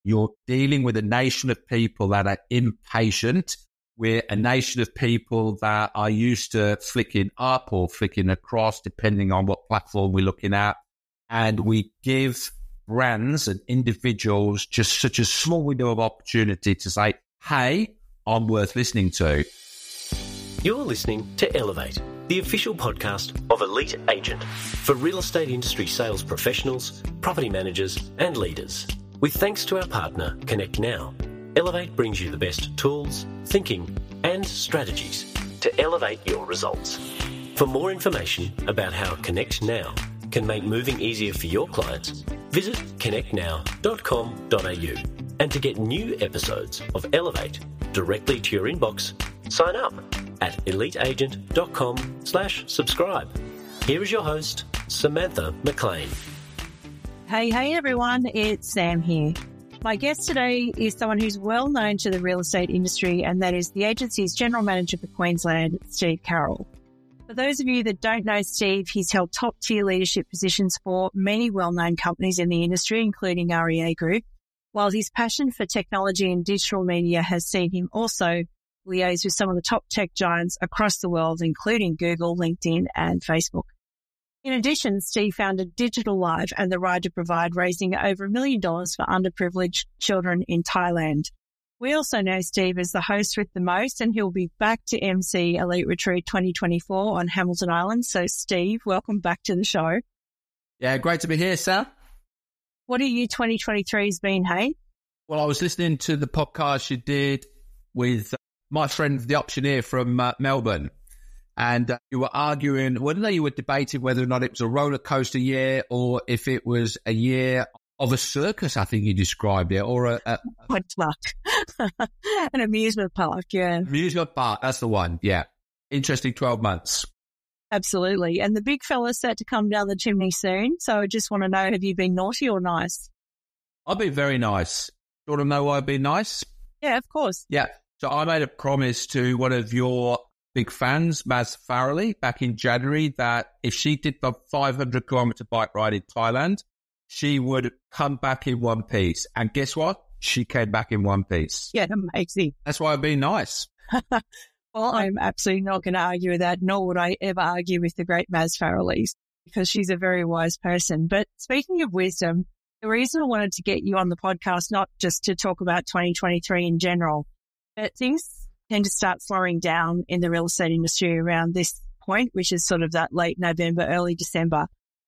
You're dealing with a nation of people that are impatient. We're a nation of people that are used to flicking up or flicking across, depending on what platform we're looking at. And we give brands and individuals just such a small window of opportunity to say, hey, I'm worth listening to. You're listening to Elevate, the official podcast of Elite Agent for real estate industry sales professionals, property managers and leaders. With thanks to our partner, Connect Now, Elevate brings you the best tools, thinking and strategies to elevate your results. For more information about how Connect Now can make moving easier for your clients, visit connectnow.com.au. And to get new episodes of Elevate directly to your inbox, sign up at eliteagent.com/subscribe. Here is your host, Samantha McLean. Hey everyone, it's Sam here. My guest today is someone who's well known to the real estate industry, and that is the agency's General Manager for Queensland, Steve Carroll. For those of you that don't know Steve, he's held top-tier leadership positions for many well-known companies in the industry, including REA Group, while his passion for technology and digital media has seen him also liaise with some of the top tech giants across the world, including Google, LinkedIn, and Facebook. In addition, Steve founded Digital Live and The Ride to Provide, raising over $1 million for underprivileged children in Thailand. We also know Steve as the host with the most, and he'll be back to MC Elite Retreat 2024 on Hamilton Island. So, Steve, welcome back to the show. Yeah, great to be here, Sam. What have you 2023's been, hey? Well, I was listening to the podcast you did with my friend, the auctioneer from Melbourne. And you were arguing, you were debating whether or not it was a roller coaster year or if it was a year of a circus, I think you described it, or a park. An amusement park, yeah. Amusement park, that's the one, yeah. Interesting 12 months. Absolutely. And the big fella's set to come down the chimney soon. So I just want to know, have you been naughty or nice? I've been very nice. You want to know why I've been nice? Yeah, of course. Yeah. So I made a promise to one of your big fans, Maz Farrelly, back in January, that if she did the 500-kilometre bike ride in Thailand, she would come back in one piece. And guess what? She came back in one piece. Yeah, amazing. That's why I've been nice. Well, I'm absolutely not going to argue with that, nor would I ever argue with the great Maz Farrelly, because she's a very wise person. But speaking of wisdom, the reason I wanted to get you on the podcast, not just to talk about 2023 in general, but things tend to start slowing down in the real estate industry around this point, which is sort of that late November, early December.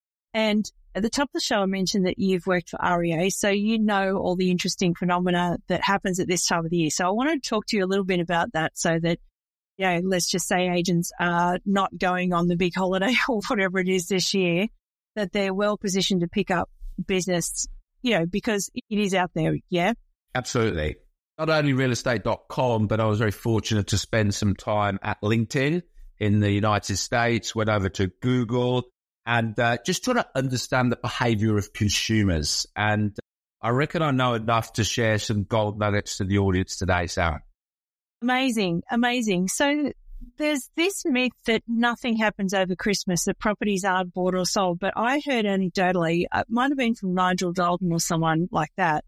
And at the top of the show, I mentioned that you've worked for REA, so you know all the interesting phenomena that happens at this time of the year. So I wanted to talk to you a little bit about that so that, you know, let's just say agents are not going on the big holiday or whatever it is this year, that they're well positioned to pick up business, you know, because it is out there, yeah? Absolutely. Not only realestate.com, but I was very fortunate to spend some time at LinkedIn in the United States, went over to Google, and just trying to understand the behavior of consumers. And I reckon I know enough to share some gold nuggets to the audience today, Sarah. Amazing, amazing. So there's this myth that nothing happens over Christmas, that properties aren't bought or sold. But I heard anecdotally, it might have been from Nigel Dalton or someone like that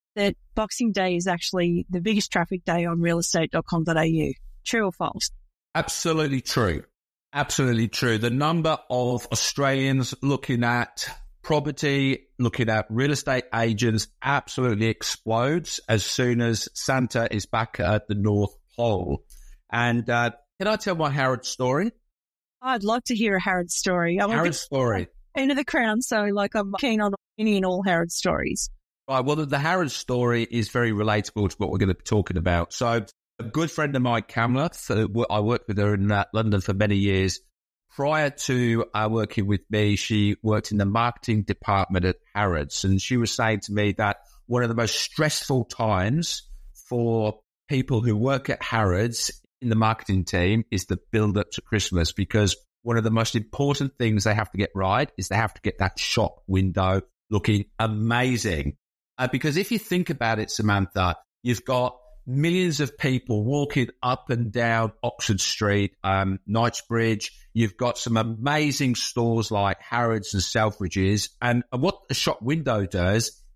Boxing Day is actually the biggest traffic day on realestate.com.au. True or false? Absolutely true. Absolutely true. The number of Australians looking at property, looking at real estate agents absolutely explodes as soon as Santa is back at the North Pole. And can I tell my Harrod story? I'd love to hear a Harrod story. Harrod story. Into the Crown, so I'm keen on any and all Harrod stories. Right, well, the Harrod story is very relatable to what we're going to be talking about. So a good friend of mine, Kamla, I worked with her in London for many years. Prior to working with me, she worked in the marketing department at Harrods. And she was saying to me that one of the most stressful times for people who work at Harrods in the marketing team is the build up to Christmas, because one of the most important things they have to get right is they have to get that shop window looking amazing. Because if you think about it, Samantha, you've got millions of people walking up and down Oxford Street, Knightsbridge. You've got some amazing stores like Harrods and Selfridges. And what a shop window does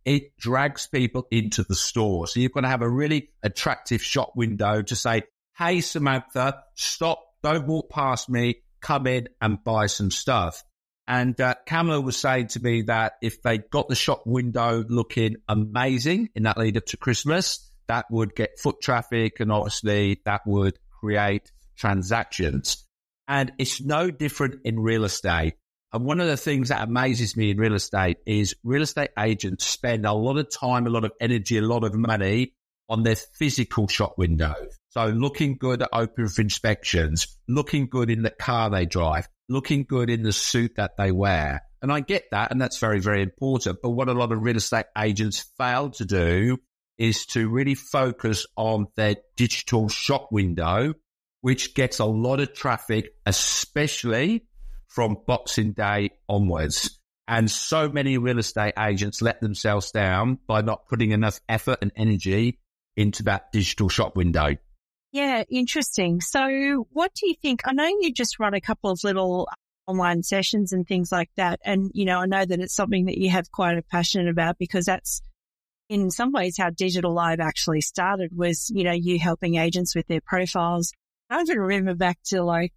it drags people into the store. So you've got to have a really attractive shop window to say, hey, Samantha, stop, don't walk past me, come in and buy some stuff. And Kamala was saying to me that if they got the shop window looking amazing in that lead up to Christmas, that would get foot traffic and obviously that would create transactions. And it's no different in real estate. And one of the things that amazes me in real estate is real estate agents spend a lot of time, a lot of energy, a lot of money on their physical shop window. So looking good at open for inspections, looking good in the car they drive, looking good in the suit that they wear. And I get that, and that's very, very important. But what a lot of real estate agents fail to do is to really focus on their digital shop window, which gets a lot of traffic, especially from Boxing Day onwards. And so many real estate agents let themselves down by not putting enough effort and energy into that digital shop window. Yeah, interesting. So what do you think? I know you just run a couple of little online sessions and things like that. And, you know, I know that it's something that you have quite a passion about because that's in some ways how Digital Live actually started was, you know, you helping agents with their profiles. I even remember back to like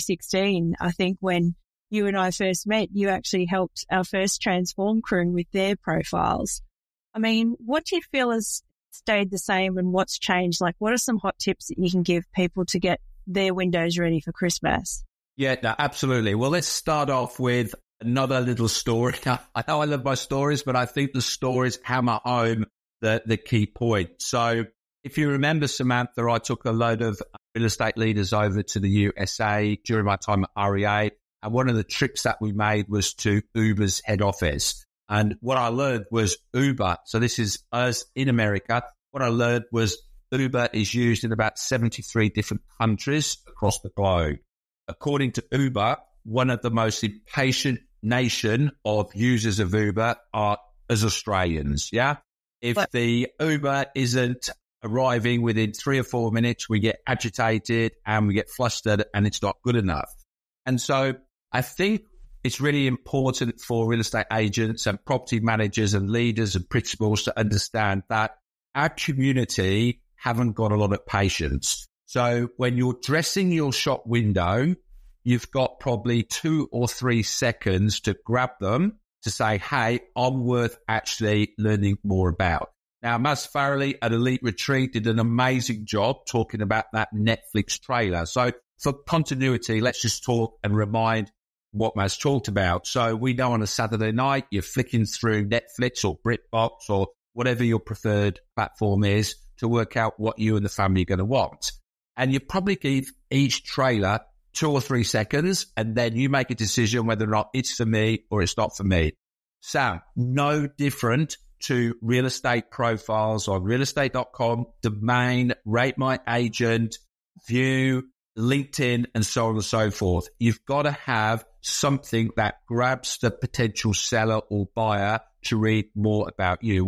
2016, I think when you and I first met, you actually helped our first Transform crew with their profiles. I mean, what do you feel has stayed the same and what's changed? Like, what are some hot tips that you can give people to get their windows ready for Christmas? Yeah, no, absolutely. Well, let's start off with another little story. I know I love my stories, but I think the stories hammer home the key point. So if you remember, Samantha, I took a load of real estate leaders over to the USA during my time at REA. And one of the trips that we made was to Uber's head office. And what I learned was Uber. So this is us in America. What I learned was Uber is used in about 73 different countries across the globe. According to Uber, one of the most impatient nation of users of Uber are as Australians. Yeah. If the Uber isn't arriving within 3 or 4 minutes, we get agitated and we get flustered and it's not good enough. And so I think it's really important for real estate agents and property managers and leaders and principals to understand that our community haven't got a lot of patience. So when you're dressing your shop window, you've got probably 2 or 3 seconds to grab them to say, hey, I'm worth actually learning more about. Now, Maz Farrelly at Elite Retreat did an amazing job talking about that Netflix trailer. So for continuity, let's just talk and remind what Maz talked about. So we know on a Saturday night, you're flicking through Netflix or BritBox or whatever your preferred platform is to work out what you and the family are going to want. And you probably give each trailer 2 or 3 seconds, and then you make a decision whether or not it's for me or it's not for me. Sam, no different to real estate profiles on realestate.com, Domain, Rate My Agent, View, LinkedIn, and so on and so forth. You've got to have something that grabs the potential seller or buyer to read more about you.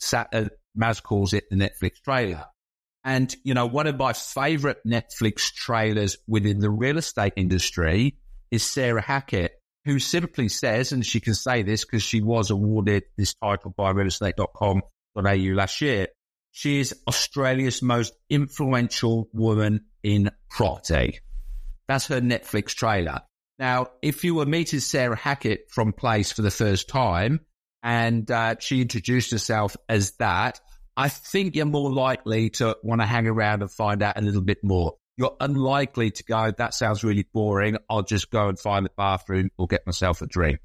Maz calls it the Netflix trailer. And, you know, one of my favorite Netflix trailers within the real estate industry is Sarah Hackett, who simply says, and she can say this because she was awarded this title by realestate.com.au last year, she is Australia's most influential woman in property. That's her Netflix trailer. Now, if you were meeting Sarah Hackett from Place for the first time and she introduced herself as that, I think you're more likely to want to hang around and find out a little bit more. You're unlikely to go, that sounds really boring, I'll just go and find the bathroom or get myself a drink.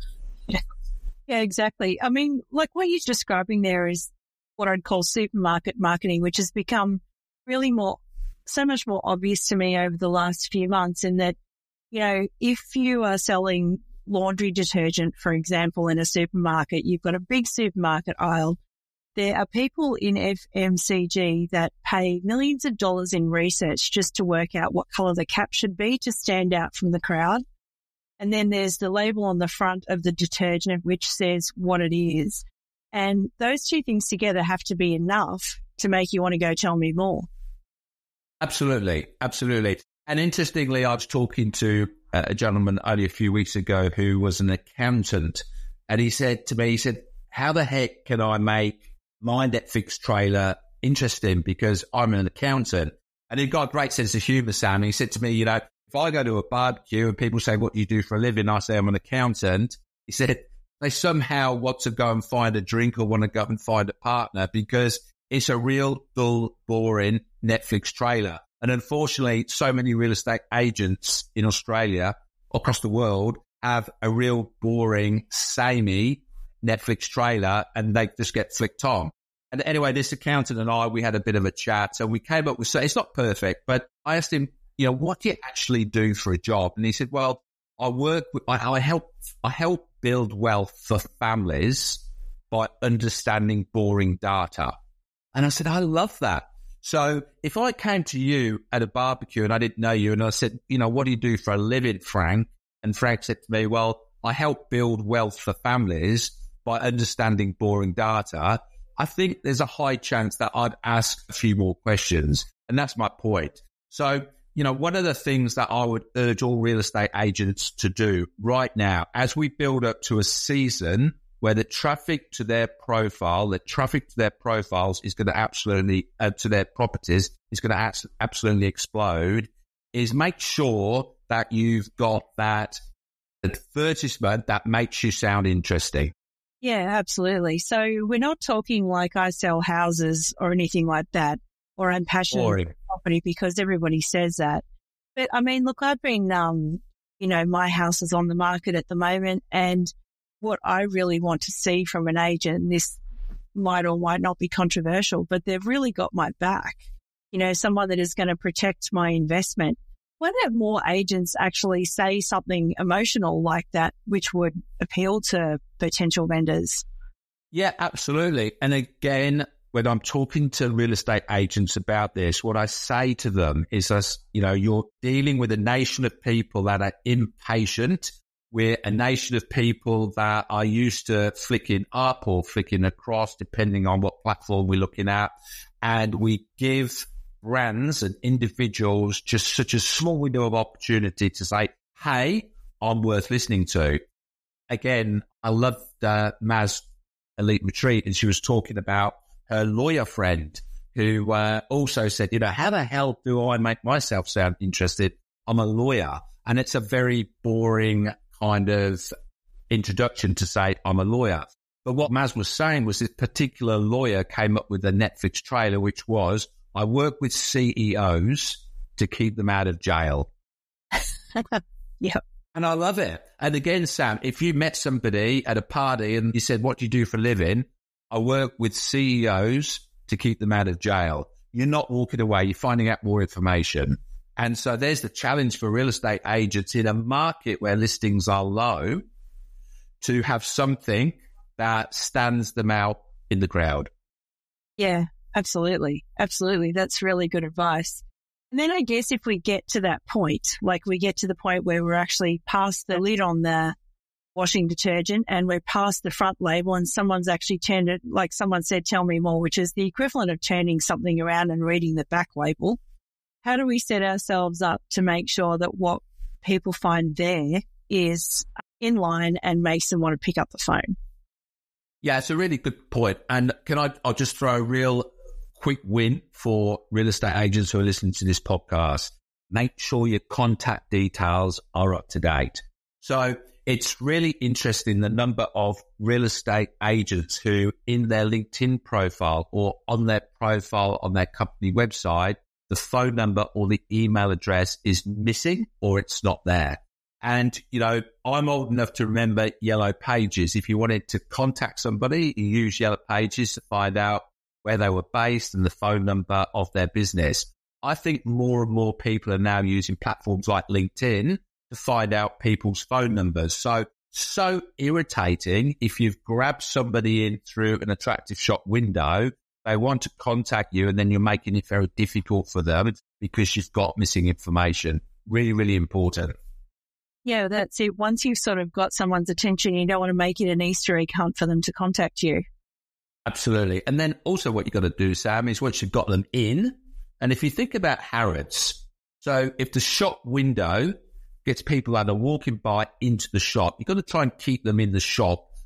Yeah, exactly. I mean, like what you're describing there is what I'd call supermarket marketing, which has become really so much more obvious to me over the last few months in that, you know, if you are selling laundry detergent, for example, in a supermarket, you've got a big supermarket aisle. There are people in FMCG that pay millions of dollars in research just to work out what colour the cap should be to stand out from the crowd. And then there's the label on the front of the detergent which says what it is. And those two things together have to be enough to make you want to go tell me more. Absolutely, absolutely. And interestingly, I was talking to a gentleman only a few weeks ago who was an accountant, and he said to me, how the heck can I make my Netflix trailer interesting? Because I'm an accountant. And he got a great sense of humor, Sam. And he said to me, you know, if I go to a barbecue and people say, what do you do for a living? I say, I'm an accountant. He said, they somehow want to go and find a drink or want to go and find a partner because it's a real dull, boring Netflix trailer. And unfortunately, so many real estate agents in Australia, across the world, have a real boring, samey Netflix trailer and they just get flicked on. And anyway, this accountant and I, we had a bit of a chat. So we came up with, so it's not perfect, but I asked him, you know, what do you actually do for a job? And he said, well, I help build wealth for families by understanding boring data. And I said, I love that. So if I came to you at a barbecue and I didn't know you and I said, you know, what do you do for a living, Frank? And Frank said to me, well, I help build wealth for families by understanding boring data. I think there's a high chance that I'd ask a few more questions. And that's my point. So, you know, one of the things that I would urge all real estate agents to do right now, as we build up to a season where the traffic to their profile, is going to absolutely, to their properties is going to absolutely explode, is make sure that you've got that advertisement that makes you sound interesting. Yeah, absolutely. So we're not talking like I sell houses or anything like that, or I'm passionate about property because everybody says that. But I mean, look, I've been, you know, my house is on the market at the moment, and what I really want to see from an agent, this might or might not be controversial, but they've really got my back. You know, someone that is going to protect my investment. Why don't more agents actually say something emotional like that, which would appeal to potential vendors? Yeah, absolutely. And again, when I'm talking to real estate agents about this, what I say to them is, you know, you're dealing with a nation of people that are impatient. We're a nation of people that are used to flicking up or flicking across, depending on what platform we're looking at. And we give brands and individuals just such a small window of opportunity to say, hey, I'm worth listening to. Again, I loved Maz Elite Retreat, and she was talking about her lawyer friend who also said, you know, how the hell do I make myself sound interested? I'm a lawyer. And it's a very boring kind of introduction to say I'm a lawyer. But what Maz was saying was this particular lawyer came up with a Netflix trailer, which was, I work with CEOs to keep them out of jail. Yeah. And I love it. And again, Sam, if you met somebody at a party and you said, what do you do for a living? I work with CEOs to keep them out of jail. You're not walking away. You're finding out more information. And so there's the challenge for real estate agents in a market where listings are low to have something that stands them out in the crowd. Yeah, absolutely. Absolutely. That's really good advice. And then I guess if we get to that point, like we get to the point where we're actually past the lid on the washing detergent and we're past the front label and someone's actually turned it, like someone said, tell me more, which is the equivalent of turning something around and reading the back label. How do we set ourselves up to make sure that what people find there is in line and makes them want to pick up the phone? Yeah, it's a really good point. And I'll just throw a real quick win for real estate agents who are listening to this podcast. Make sure your contact details are up to date. So it's really interesting the number of real estate agents who in their LinkedIn profile or on their profile on their company website, the phone number or the email address is missing or it's not there. And, you know, I'm old enough to remember Yellow Pages. If you wanted to contact somebody, you use Yellow Pages to find out where they were based and the phone number of their business. I think more and more people are now using platforms like LinkedIn to find out people's phone numbers. So irritating if you've grabbed somebody in through an attractive shop window, they want to contact you and then you're making it very difficult for them because you've got missing information. Really, really important. Yeah, that's it. Once you've sort of got someone's attention, you don't want to make it an Easter egg hunt for them to contact you. Absolutely. And then also what you've got to do, Sam, is once you've got them in, and if you think about Harrods, so if the shop window gets people that are walking by into the shop, you've got to try and keep them in the shop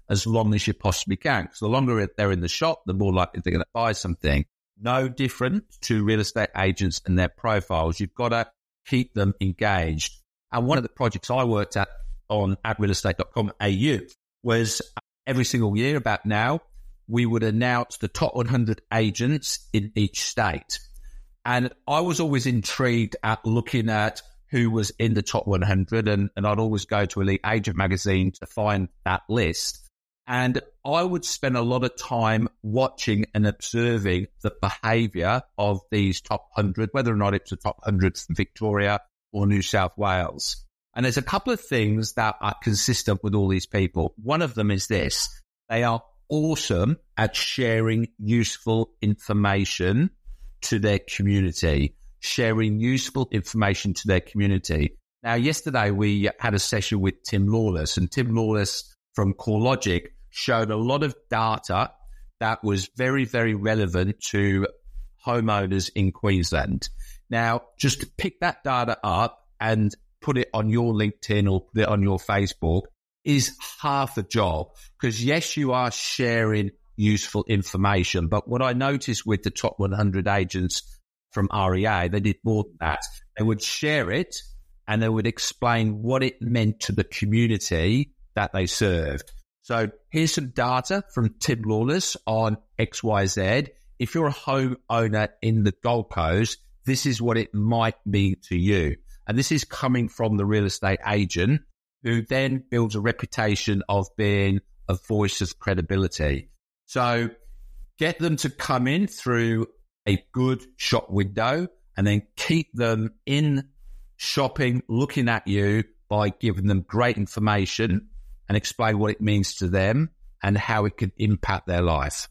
as long as you possibly can. Because the longer they're in the shop, the more likely they're going to buy something. No different to real estate agents and their profiles. You've got to keep them engaged. And one of the projects I worked at on realestate.com.au was every single year about now, we would announce the top 100 agents in each state. And I was always intrigued at looking at who was in the top 100, and I'd always go to Elite Agent magazine to find that list. And I would spend a lot of time watching and observing the behaviour of these top 100, whether or not it's the top 100 from Victoria or New South Wales. And there's a couple of things that are consistent with all these people. One of them is this: they are awesome at sharing useful information to their community, sharing useful information to their community. Now, yesterday we had a session with Tim Lawless, and Tim Lawless from CoreLogic showed a lot of data that was very, very relevant to homeowners in Queensland. Now, just to pick that data up and put it on your LinkedIn or put it on your Facebook is half the job, because yes, you are sharing useful information. But what I noticed with the top 100 agents from REA, they did more than that. They would share it and they would explain what it meant to the community that they served. So here's some data from Tim Lawless on XYZ. If you're a homeowner in the Gold Coast, this is what it might mean to you. And this is coming from the real estate agent, who then builds a reputation of being a voice of credibility. So get them to come in through a good shop window and then keep them in shopping, looking at you by giving them great information and explain what it means to them and how it could impact their life.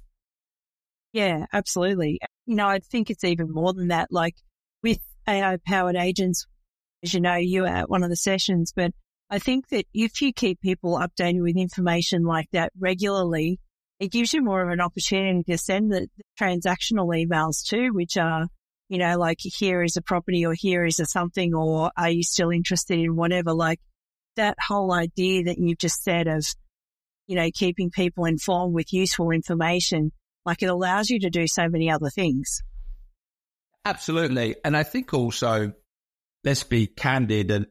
Yeah, absolutely. I think it's even more than that. Like with AI-powered agents, as you know, you were at one of the sessions, but I think that if you keep people updated with information like that regularly, it gives you more of an opportunity to send the transactional emails too, which are, like here is a property or here is a something, or are you still interested in whatever, like that whole idea that you've just said of, keeping people informed with useful information, like it allows you to do so many other things. Absolutely. And I think also, let's be candid, and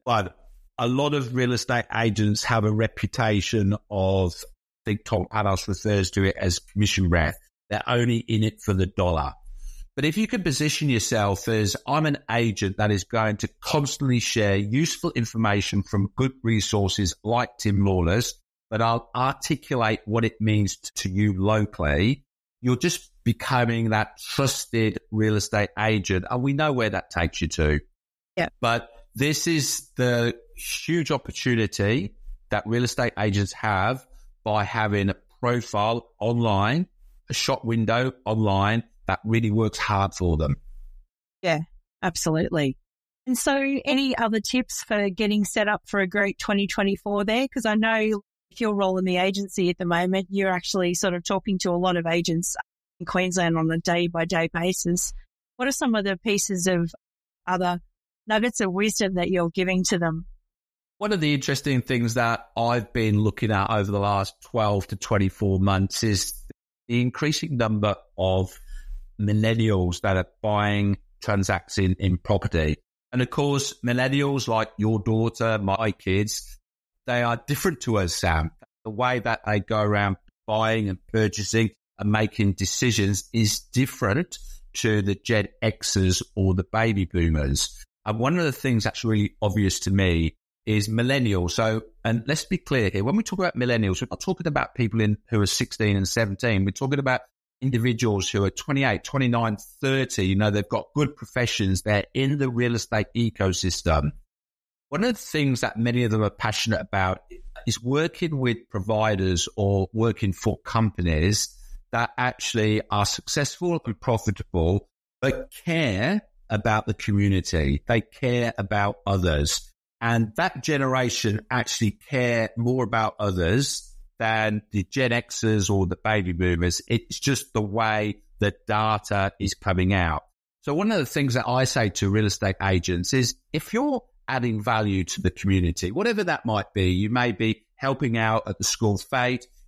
a lot of real estate agents have a reputation of, I think Tom Panos refers to it as commission wrath. They're only in it for the dollar. But if you can position yourself as, I'm an agent that is going to constantly share useful information from good resources like Tim Lawless, but I'll articulate what it means to you locally, you're just becoming that trusted real estate agent. And we know where that takes you to. Yeah. But this is the huge opportunity that real estate agents have by having a profile online, a shop window online that really works hard for them. Yeah, absolutely. And so any other tips for getting set up for a great 2024 there? Because I know if you're rolling the agency at the moment, you're actually sort of talking to a lot of agents in Queensland on a day-by-day basis. What are some of the pieces of other nuggets of wisdom that you're giving to them? One of the interesting things that I've been looking at over the last 12 to 24 months is the increasing number of millennials that are buying, transacting in property. And of course, millennials like your daughter, my kids, they are different to us, Sam. The way that they go around buying and purchasing and making decisions is different to the Gen Xers or the baby boomers. And one of the things that's really obvious to me is millennials. So, and let's be clear here, when we talk about millennials, we're not talking about people who are 16 and 17. We're talking about individuals who are 28, 29, 30. They've got good professions. They're in the real estate ecosystem. One of the things that many of them are passionate about is working with providers or working for companies that actually are successful and profitable, but care about the community. They care about others. And that generation actually care more about others than the Gen Xers or the baby boomers. It's just the way the data is coming out. So one of the things that I say to real estate agents is, if you're adding value to the community, whatever that might be, you may be helping out at the school fete,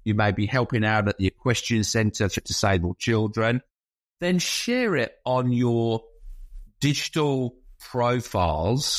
You may be helping out at the equestrian centre for disabled children. Then share it on your digital profiles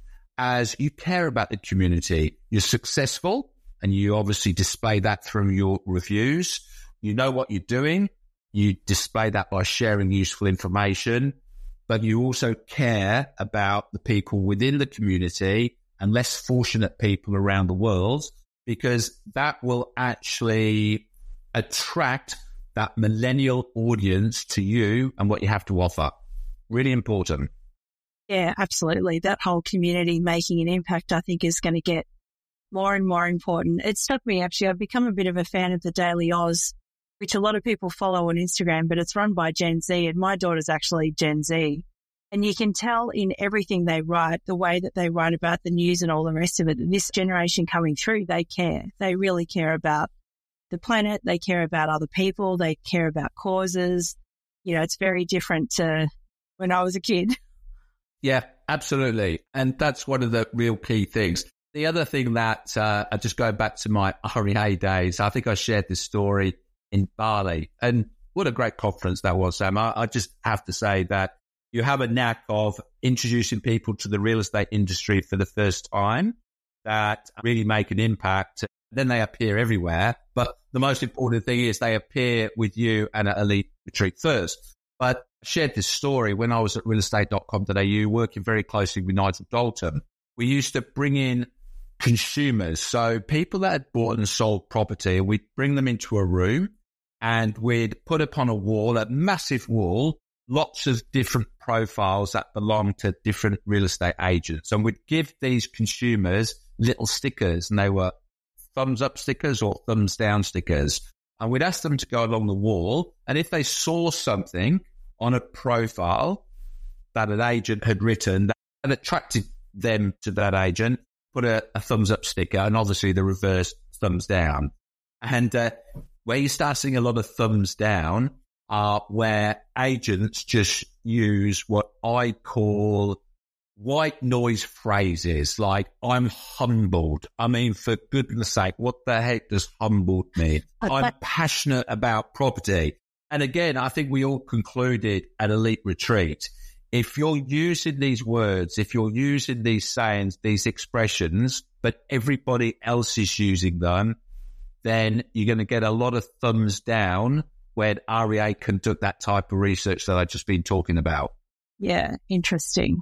as you care about the community. You're successful, and you obviously display that through your reviews. You know what you're doing. You display that by sharing useful information, but you also care about the people within the community and less fortunate people around the world, because that will actually attract that millennial audience to you and what you have to offer. Really important. Yeah, absolutely. That whole community making an impact, I think, is going to get more and more important. It struck me, actually. I've become a bit of a fan of the Daily Oz, which a lot of people follow on Instagram, but it's run by Gen Z, and my daughter's actually Gen Z. And you can tell in everything they write, the way that they write about the news and all the rest of it, that this generation coming through, they care. They really care about the planet. They care about other people. They care about causes. You know, it's very different to when I was a kid. Yeah, absolutely. And that's one of the real key things. The other thing that I just go back to my REA days, I think I shared this story in Bali, and what a great conference that was, Sam. I just have to say that you have a knack of introducing people to the real estate industry for the first time that really make an impact. Then they appear everywhere. But the most important thing is they appear with you and at Elite Retreat first. But I shared this story when I was at realestate.com.au working very closely with Nigel Dalton. We used to bring in consumers, so people that had bought and sold property, we'd bring them into a room and we'd put upon a wall, a massive wall, lots of different profiles that belong to different real estate agents. And we'd give these consumers little stickers, and they were thumbs up stickers or thumbs down stickers. And we'd ask them to go along the wall, and if they saw something on a profile that an agent had written that attracted them to that agent, put a thumbs up sticker, and obviously the reverse thumbs down. And where you start seeing a lot of thumbs down are where agents just use what I call white noise phrases, like I'm humbled. I mean, for goodness sake, what the heck does humbled mean? I'm passionate about property. And again, I think we all concluded at Elite Retreat, if you're using these words, if you're using these sayings, these expressions, but everybody else is using them, then you're going to get a lot of thumbs down when REA conduct that type of research that I've just been talking about. Yeah, interesting.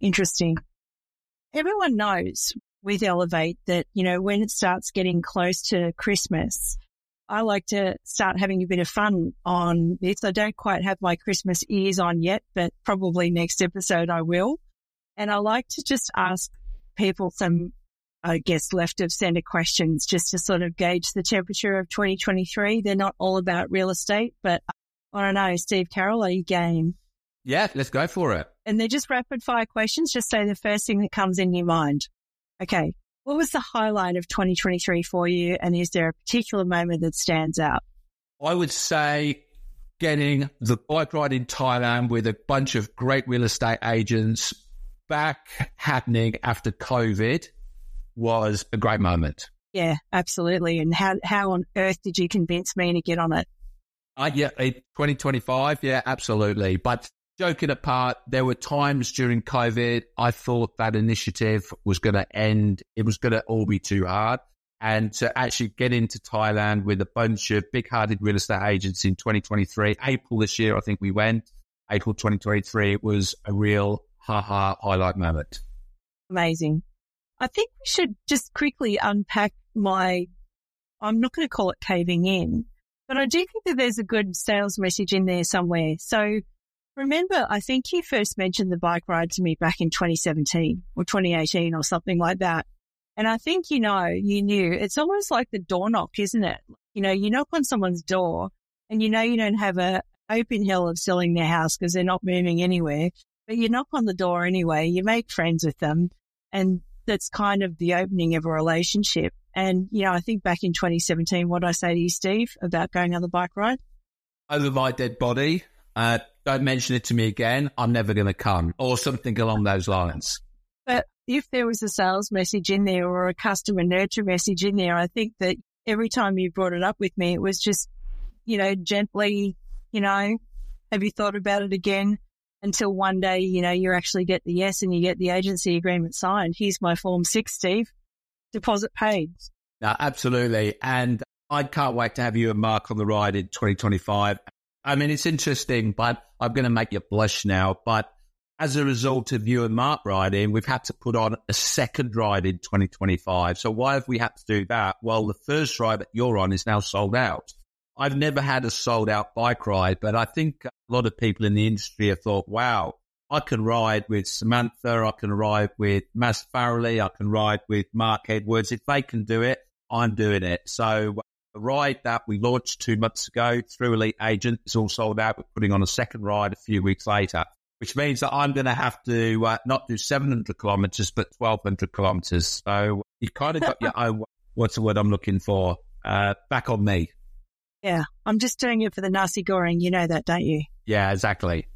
Everyone knows with Elevate that, you know, when it starts getting close to Christmas, I like to start having a bit of fun on this. I don't quite have my Christmas ears on yet, but probably next episode I will. And I like to just ask people some, I guess, left of center questions just to sort of gauge the temperature of 2023. They're not all about real estate, but I don't know, Steve Carroll, are you game? Yeah, let's go for it. And they're just rapid fire questions. Just say the first thing that comes in your mind. Okay. What was the highlight of 2023 for you? And is there a particular moment that stands out? I would say getting the bike ride in Thailand with a bunch of great real estate agents back happening after COVID was a great moment. Yeah, absolutely. And how on earth did you convince me to get on it? Yeah, 2025. Yeah, absolutely. But joking apart, there were times during COVID I thought that initiative was going to end. It was going to all be too hard. And to actually get into Thailand with a bunch of big-hearted real estate agents in 2023, April this year, I think we went, April 2023, it was a real highlight moment. Amazing. I think we should just quickly unpack I'm not going to call it caving in, but I do think that there's a good sales message in there somewhere. So remember, I think you first mentioned the bike ride to me back in 2017 or 2018 or something like that. And I think, you knew it's almost like the door knock, isn't it? You know, you knock on someone's door and you don't have a open hill of selling their house because they're not moving anywhere, but you knock on the door anyway, you make friends with them, and that's kind of the opening of a relationship. And, I think back in 2017, what did I say to you, Steve, about going on the bike ride? Over my dead body. Don't mention it to me again. I'm never going to come, or something along those lines. But if there was a sales message in there or a customer nurture message in there, I think that every time you brought it up with me, it was just, gently, have you thought about it again? Until one day, you actually get the yes and you get the agency agreement signed. Here's my Form 6, Steve. Deposit paid. No, absolutely. And I can't wait to have you and Mark on the ride in 2025. I mean, it's interesting, but I'm going to make you blush now. But as a result of you and Mark riding, we've had to put on a second ride in 2025. So why have we had to do that? Well, the first ride that you're on is now sold out. I've never had a sold out bike ride, but I think a lot of people in the industry have thought, wow, I can ride with Samantha, I can ride with Mas Farrelly, I can ride with Mark Edwards. If they can do it, I'm doing it. So the ride that we launched 2 months ago through Elite Agent is all sold out. We're putting on a second ride a few weeks later, which means that I'm going to have to not do 700 kilometers, but 1,200 kilometers. So you've kind of got your own, what's the word I'm looking for, back on me. Yeah, I'm just doing it for the nasi goreng. You know that, don't you? Yeah, exactly.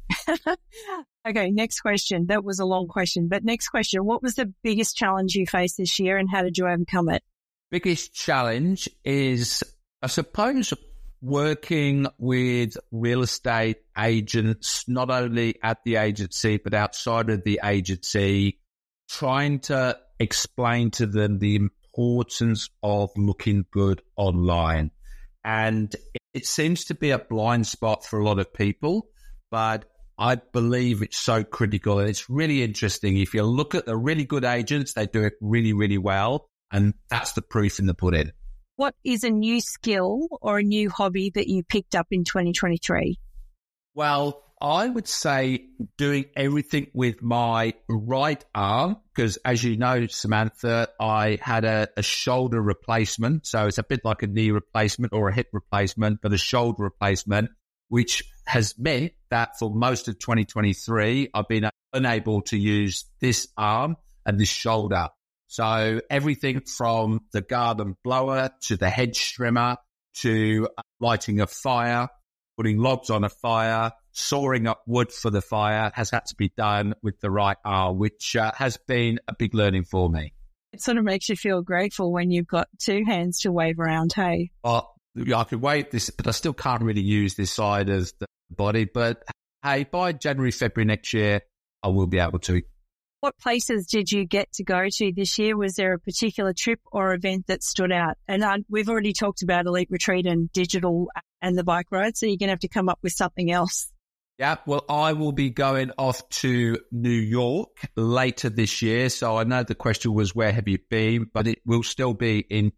Okay, next question. That was a long question, but next question. What was the biggest challenge you faced this year and how did you overcome it? Biggest challenge is, I suppose, working with real estate agents, not only at the agency, but outside of the agency, trying to explain to them the importance of looking good online. And it seems to be a blind spot for a lot of people, but I believe it's so critical. And it's really interesting. If you look at the really good agents, they do it really, really well. And that's the proof in the pudding. What is a new skill or a new hobby that you picked up in 2023? Well, I would say doing everything with my right arm, because as you know, Samantha, I had a shoulder replacement. So it's a bit like a knee replacement or a hip replacement, but a shoulder replacement, which has meant that for most of 2023, I've been unable to use this arm and this shoulder. So everything from the garden blower to the hedge trimmer to lighting a fire, putting logs on a fire, sawing up wood for the fire has had to be done with the right arm, which has been a big learning for me. It sort of makes you feel grateful when you've got two hands to wave around, hey? Well, I could wave this, but I still can't really use this side of the body. But hey, by January, February next year, I will be able to. What places did you get to go to this year? Was there a particular trip or event that stood out? And we've already talked about Elite Retreat and digital and the bike ride, so you're going to have to come up with something else. Yeah, well, I will be going off to New York later this year. So I know the question was, where have you been? But it will still be in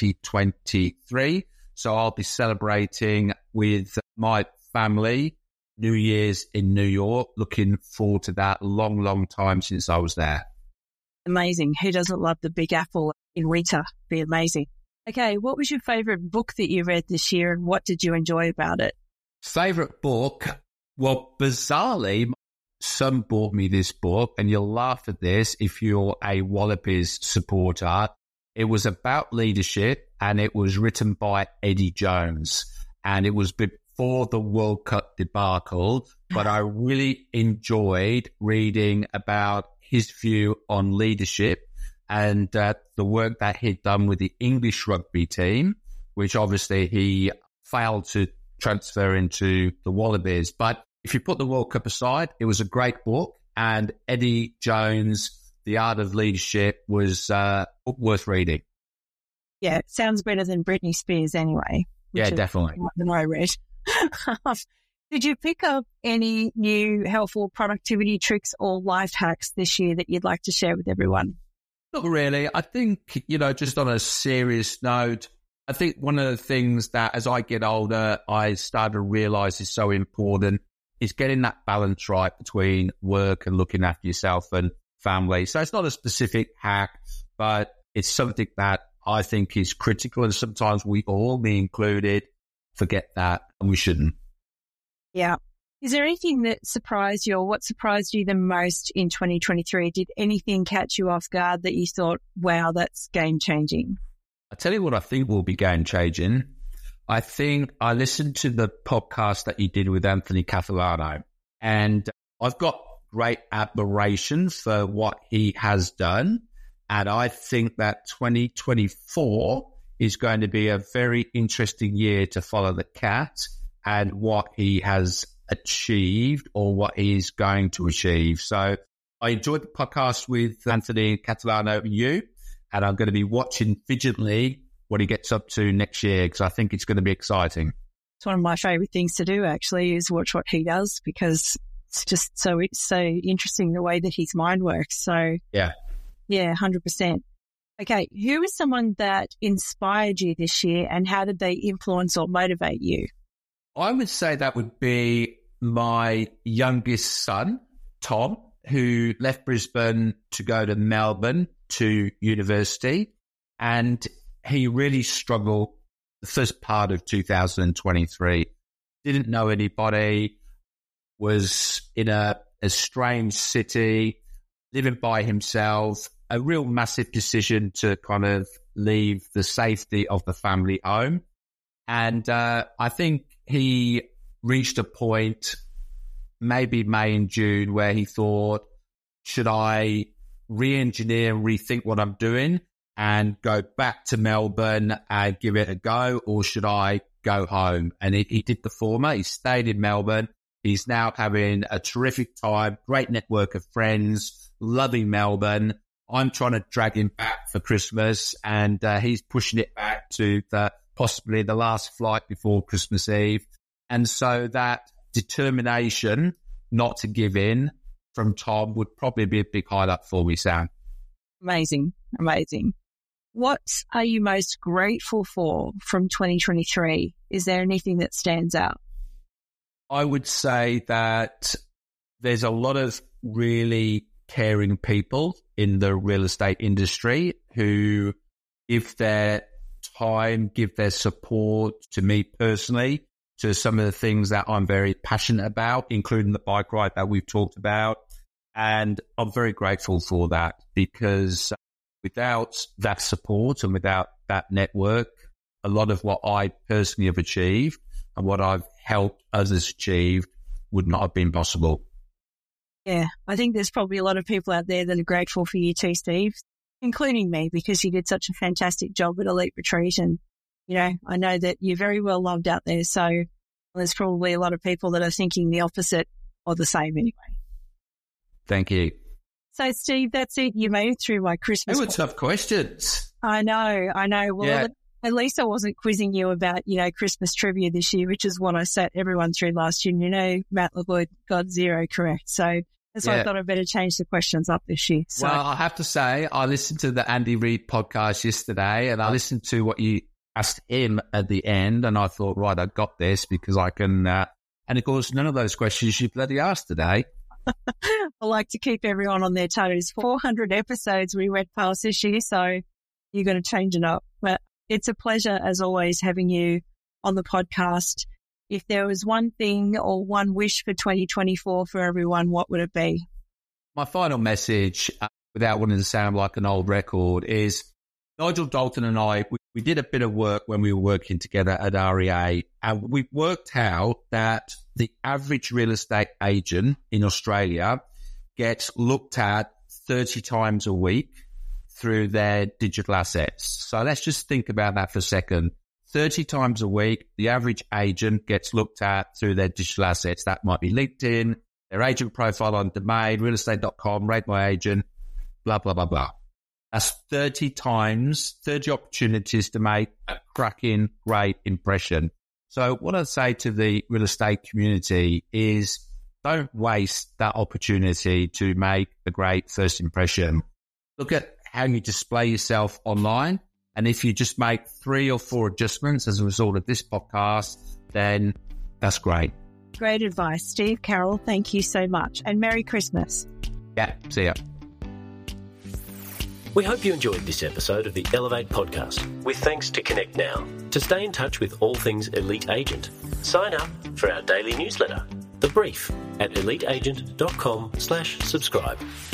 2023. So I'll be celebrating with my family New Year's in New York. Looking forward to that. Long, long time since I was there. Amazing. Who doesn't love the Big Apple in winter? Be amazing. Okay, what was your favorite book that you read this year and what did you enjoy about it? Favorite book? Well, bizarrely, son bought me this book, and you'll laugh at this if you're a Wallabies supporter. It was about leadership, and it was written by Eddie Jones, and it was before the World Cup debacle, but I really enjoyed reading about his view on leadership and the work that he'd done with the English rugby team, which obviously he failed to transfer into the Wallabies. But if you put the World Cup aside, it was a great book, and Eddie Jones, The Art of Leadership, was worth reading. Yeah, it sounds better than Britney Spears anyway. Yeah, definitely. Than I read. Did you pick up any new helpful productivity tricks or life hacks this year that you'd like to share with everyone? Not really. I think, just on a serious note, I think one of the things that as I get older, I started to realize is so important is getting that balance right between work and looking after yourself and family. So it's not a specific hack, but it's something that I think is critical. And sometimes we all, me included, forget that, and we shouldn't. Yeah. Is there anything that surprised you, or what surprised you the most in 2023? Did anything catch you off guard that you thought, wow, that's game changing? I tell you what I think will be game changing. I think I listened to the podcast that you did with Anthony Catalano, and I've got great admiration for what he has done. And I think that 2024 is going to be a very interesting year to follow the cat and what he has achieved or what he is going to achieve. So I enjoyed the podcast with Anthony Catalano and you, and I'm going to be watching vigilantly what he gets up to next year because I think it's going to be exciting. It's one of my favourite things to do, actually, is watch what he does because it's just so interesting the way that his mind works. So, yeah, 100%. Okay, who is someone that inspired you this year and how did they influence or motivate you? I would say that would be my youngest son, Tom, who left Brisbane to go to Melbourne to university, and he really struggled the first part of 2023. Didn't know anybody, was in a strange city, living by himself, a real massive decision to kind of leave the safety of the family home. And I think he reached a point, maybe May and June, where he thought, should I re-engineer and rethink what I'm doing and go back to Melbourne and give it a go, or should I go home? And he did the former. He stayed in Melbourne. He's now having a terrific time, great network of friends, loving Melbourne. I'm trying to drag him back for Christmas, and he's pushing it back to possibly the last flight before Christmas Eve. And so that determination not to give in from Tom would probably be a big highlight for me, Sam. Amazing. What are you most grateful for from 2023? Is there anything that stands out? I would say that there's a lot of really caring people in the real estate industry who give their time, give their support to me personally, to some of the things that I'm very passionate about, including the bike ride that we've talked about. And I'm very grateful for that, because without that support and without that network, a lot of what I personally have achieved and what I've helped others achieve would not have been possible. Yeah, I think there's probably a lot of people out there that are grateful for you too, Steve, including me, because you did such a fantastic job at Elite Retreat. And, you know, I know that you're very well loved out there. So there's probably a lot of people that are thinking the opposite or the same anyway. Thank you. So, Steve, that's it. You made it through my Christmas. They were tough questions. I know. Well, yeah. At least I wasn't quizzing you about, Christmas trivia this year, which is what I sat everyone through last year. Matt LeBoyd got 0 correct. So that's why I thought I'd better change the questions up this year. So. Well, I have to say, I listened to the Andy Reid podcast yesterday, and I listened to what you asked him at the end, and I thought, right, I got this because I can, and of course, none of those questions you bloody asked today. I like to keep everyone on their toes. 400 episodes we went past this year, so you're going to change it up. But it's a pleasure, as always, having you on the podcast. If there was one thing or one wish for 2024 for everyone, what would it be? My final message, without wanting to sound like an old record, is Nigel Dalton and I, we did a bit of work when we were working together at REA, and we worked out that the average real estate agent in Australia gets looked at 30 times a week through their digital assets. So let's just think about that for a second. 30 times a week, the average agent gets looked at through their digital assets. That might be LinkedIn, their agent profile on Domain, realestate.com, Rate My Agent, blah, blah, blah, blah. That's 30 times, 30 opportunities to make a cracking, great impression. So what I'd say to the real estate community is don't waste that opportunity to make a great first impression. Look at how you display yourself online. And if you just make 3 or 4 adjustments as a result of this podcast, then that's great. Great advice, Steve Carroll. Thank you so much. And Merry Christmas. Yeah, see ya. We hope you enjoyed this episode of the Elevate podcast, with thanks to Connect Now. To stay in touch with all things Elite Agent, sign up for our daily newsletter, The Brief, at eliteagent.com/subscribe.